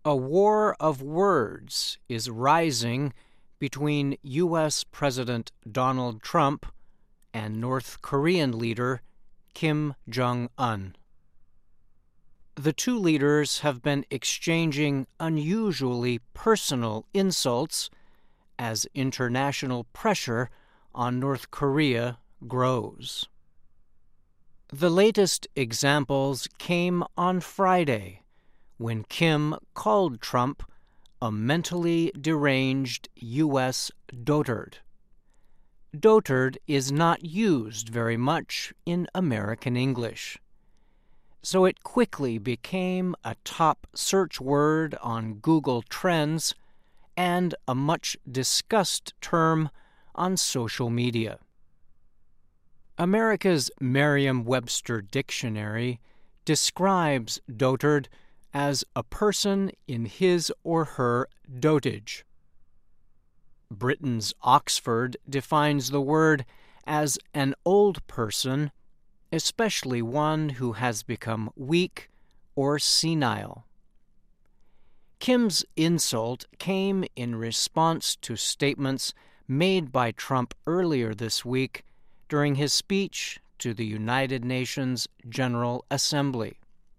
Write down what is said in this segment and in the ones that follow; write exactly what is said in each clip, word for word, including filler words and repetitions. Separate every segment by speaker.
Speaker 1: A war of words is rising between U S President Donald Trump and North Korean leader Kim Jong-un. The two leaders have been exchanging unusually personal insults as international pressure on North Korea grows. The latest examples came on Friday, when Kim called Trump a mentally deranged U S dotard. Dotard is not used very much in American English, so it quickly became a top search word on Google Trends and a much discussed term on social media. America's Merriam-Webster Dictionary describes dotard as a person in his or her dotage. Britain's Oxford defines the word as an old person, especially one who has become weak or senile. Kim's insult came in response to statements made by Trump earlier this week during his speech to the United Nations General Assembly.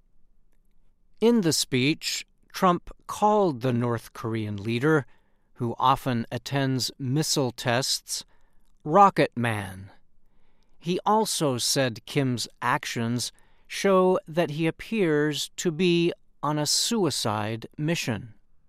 Speaker 1: In the speech, Trump called the North Korean leader, who often attends missile tests, Rocket Man. He also said Kim's actions show that he appears to be on a suicide mission.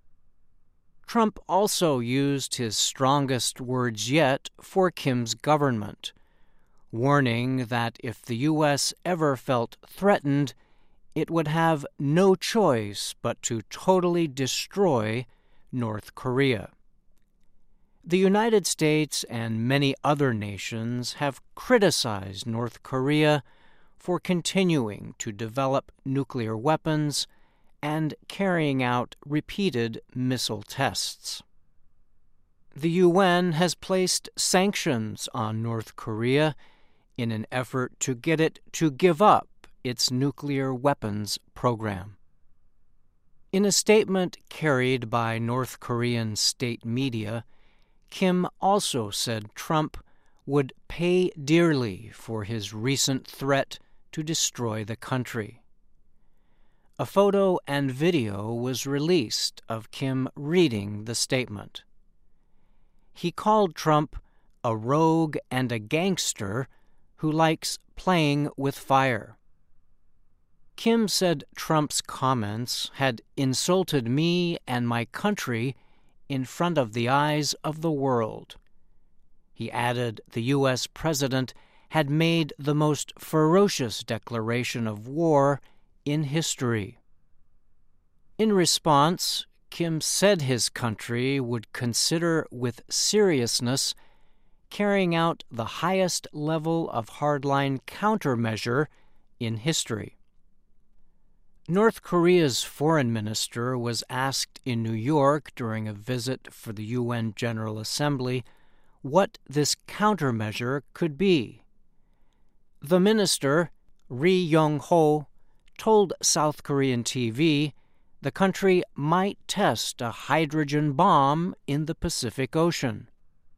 Speaker 1: Trump also used his strongest words yet for Kim's government, warning that if the U S ever felt threatened, it would have no choice but to totally destroy North Korea. The United States and many other nations have criticized North Korea for continuing to develop nuclear weapons and carrying out repeated missile tests. The U N has placed sanctions on North Korea in an effort to get it to give up its nuclear weapons program. In a statement carried by North Korean state media, Kim also said Trump would pay dearly for his recent threat to destroy the country. A photo and video was released of Kim reading the statement. He called Trump a rogue and a gangster who likes playing with fire. Kim said Trump's comments had insulted me and my country in front of the eyes of the world. He added the U S president had made the most ferocious declaration of war in history. In response, Kim said his country would consider with seriousness carrying out the highest level of hardline countermeasure in history. North Korea's foreign minister was asked in New York during a visit for the U N General Assembly what this countermeasure could be. The minister, Ri Yong-ho, told South Korean T V the country might test a hydrogen bomb in the Pacific Ocean.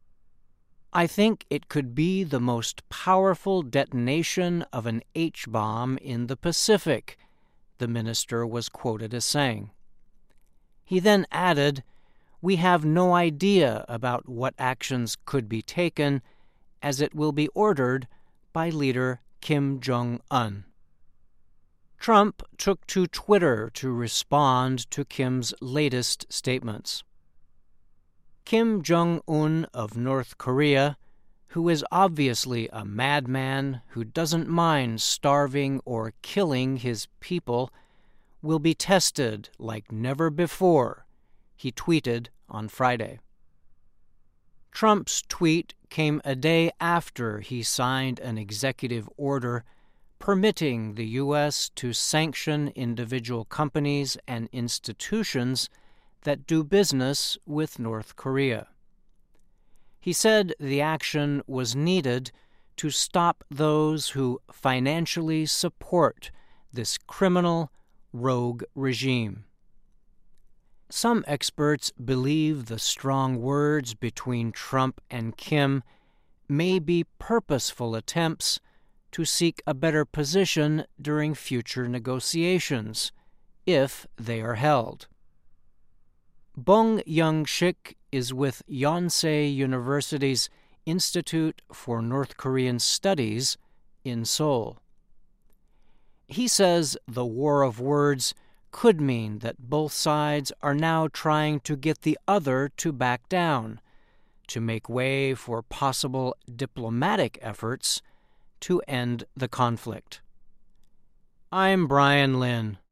Speaker 1: I think it could be the most powerful detonation of an H-bomb in the Pacific, the minister was quoted as saying. He then added, "We have no idea about what actions could be taken, as it will be ordered by leader Kim Jong-un." Trump took to Twitter to respond to Kim's latest statements. Kim Jong-un of North Korea, who is obviously a madman who doesn't mind starving or killing his people, will be tested like never before, he tweeted on Friday. Trump's tweet came a day after he signed an executive order permitting the U S to sanction individual companies and institutions that do business with North Korea. He said the action was needed to stop those who financially support this criminal, rogue regime. Some experts believe the strong words between Trump and Kim may be purposeful attempts to seek a better position during future negotiations, if they are held. Bong Young-shik is with Yonsei University's Institute for North Korean Studies in Seoul. He says the war of words could mean that both sides are now trying to get the other to back down, to make way for possible diplomatic efforts to end the conflict. I'm Brian Lynn.